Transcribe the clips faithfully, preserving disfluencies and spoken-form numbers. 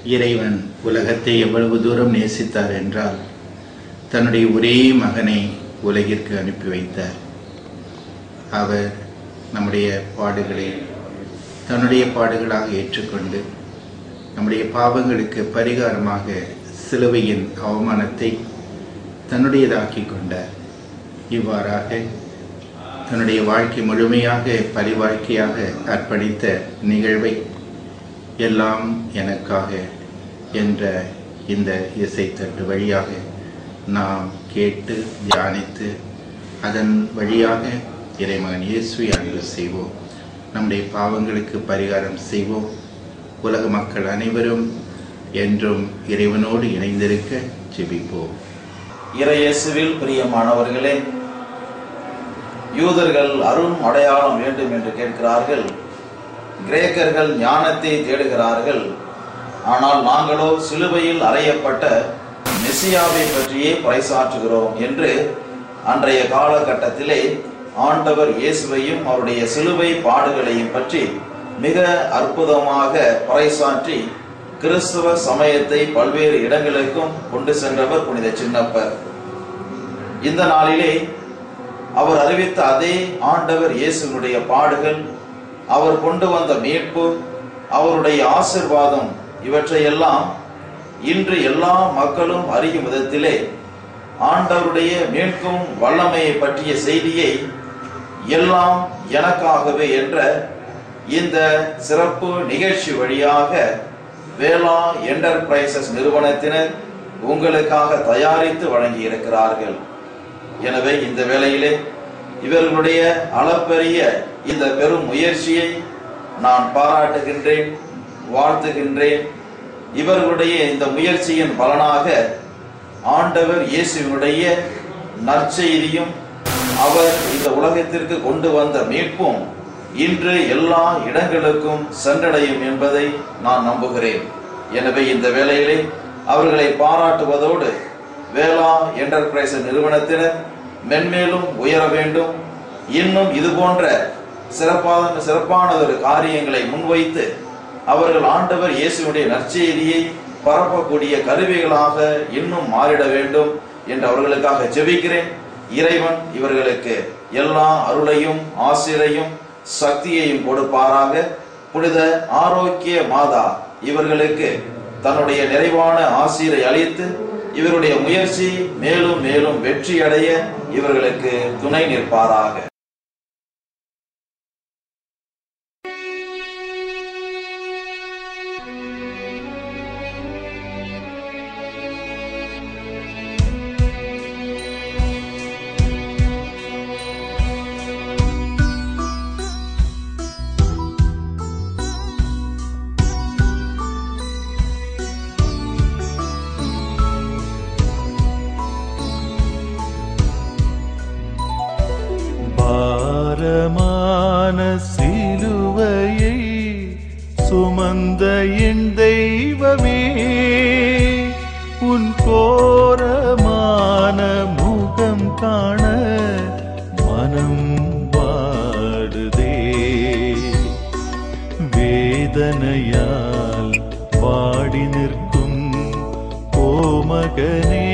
இறைவன் உலகத்தை எவ்வளவு தூரம் நேசித்தார் என்றால் தன்னுடைய ஒரே மகனை உலகிற்கு அனுப்பி வைத்தார். அவர் நம்முடைய பாடுகளை தன்னுடைய பாடுகளாக ஏற்றுக்கொண்டு நம்முடைய பாவங்களுக்கு பரிகாரமாக சிலுவையின் அவமானத்தை தன்னுடையதாக்கி கொண்டார். இவ்வாறாக தன்னுடைய வாழ்க்கை முழுமையாக பலி வாழ்க்கையாக அர்ப்பணித்த நிகழ்வை எல்லாம் எனக்காக என்ற இந்த இசைத்தட்டு வழியாக நாம் கேட்டு தியானித்து அதன் வழியாக இறைமகன் இயேசுவை அன்பு செய்வோம். நம்முடைய பாவங்களுக்கு பரிகாரம் செய்வோம். உலக மக்கள் அனைவரும் என்றும் இறைவனோடு இணைந்திருக்க ஜெபிப்போம். இறையேசுவில் பிரியமானவர்களே, யூதர்கள் அரும் அடையாளம் வேண்டும் என்று கேட்கிறார்கள். கிரேக்கர்கள் ஞானத்தை தேடுகிறார்கள். ஆனால் நாங்களோ சிலுவையில் அறையப்பட்ட மெசியாவை பற்றியே பறைசாற்றுகிறோம் என்று அன்றைய காலகட்டத்திலே ஆண்டவர் இயேசுவையும் அவருடைய சிலுவை பாடுகளையும் பற்றி மிக அற்புதமாக பறைசாற்றி கிறிஸ்துவ சமயத்தை பல்வேறு இடங்களுக்கும் கொண்டு சென்றவர் புனித சின்னப்பர். இந்த நாளிலே அவர் அறிவித்த அதே ஆண்டவர் இயேசுவினுடைய பாடுகள், அவர் கொண்டு வந்த மீட்பு, அவருடைய ஆசீர்வாதம், இவற்றையெல்லாம் இன்று எல்லா மக்களும் அறியும் விதத்திலே ஆண்டவருடைய மீட்கும் வல்லமையை பற்றிய செய்தியை எல்லாம் எனக்காகவே என்ற இந்த சிறப்பு நிகழ்ச்சி வழியாக வேளா என்டர்பிரைசஸ் நிறுவனத்தினர் உங்களுக்காக தயாரித்து வழங்கி இருக்கிறார்கள். எனவே இந்த வேளையிலே இவர்களுடைய அளப்பரிய இந்த பெரும் முயற்சியை நான் பாராட்டுகின்றேன், வாழ்த்துகின்றேன். இவர்களுடைய இந்த முயற்சியின் பலனாக ஆண்டவர் இயேசுவினுடைய நற்செய்தியும் அவர் இந்த உலகத்திற்கு கொண்டு வந்த மீட்பும் இன்று எல்லா இடங்களுக்கும் சென்றடையும் என்பதை நான் நம்புகிறேன். எனவே இந்த வேளையிலே அவர்களை பாராட்டுவதோடு வேளா என்டர்பிரைசஸ் நிறுவனத்தினர் மென்மேலும் உயர வேண்டும், இன்னும் இது போன்ற சிறப்பான சிறப்பானதொரு காரியங்களை முன்வைத்து அவர்கள் ஆண்டவர் இயேசுடைய நற்செய்தியை பரப்பக்கூடிய கருவிகளாக இன்னும் மாறிட வேண்டும் என்று அவர்களுக்காக ஜெபிக்கிறேன். இறைவன் இவர்களுக்கு எல்லா அருளையும் ஆசிரையும் சக்தியையும் கொடுப்பாராக. புனித ஆரோக்கிய மாதா இவர்களுக்கு தன்னுடைய நிறைவான ஆசிரை அளித்து இவருடைய முயற்சி மேலும் மேலும் வெற்றி அடைய இவர்களுக்கு துணை நிற்பாராக. சிலுவையை சுமந்த என் தெய்வமே, உன் கோரமான முகம் காண மனம் வாடுதே. வேதனையால் வாடி நிற்கும் கோமகனே,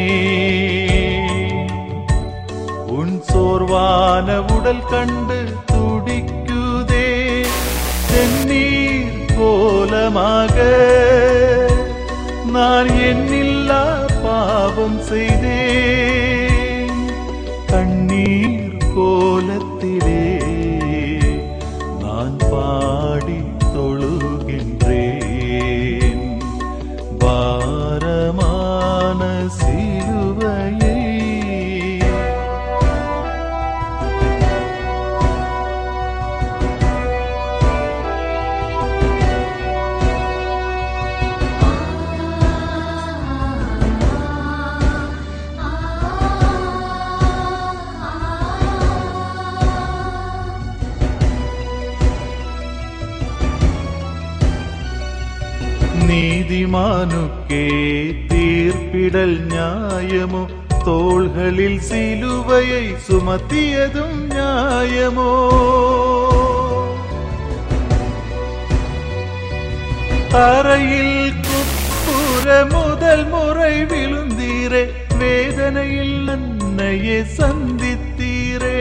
உன் சோர்வான உடல் கண்டு துடிக்குதே. செந்நீர் கோலமாக நான் என்னில்லா பாவம் செய்தேன். கண்ணீர் கோலத்திலே நான் பாடி தொழுகின்றேன். பாரமான சிலுவையை நீதிமானுக்கே தீர்ப்பிடல் நியாயமோ, தோள்களில் சிலுவையை சுமத்தியதும் நியாயமோ. அறையில் குப்பை முதல் முறை விழுந்தீரே, வேதனையில் அன்னையே சந்தித்தீரே.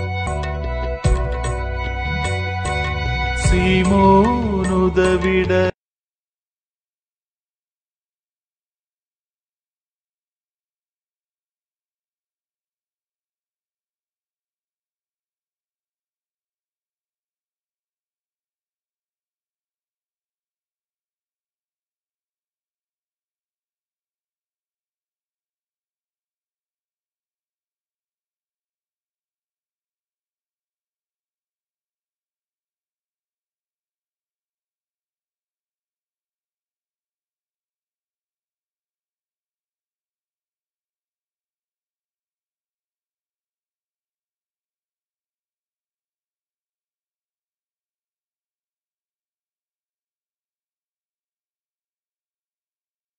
சீமோன் உதவிட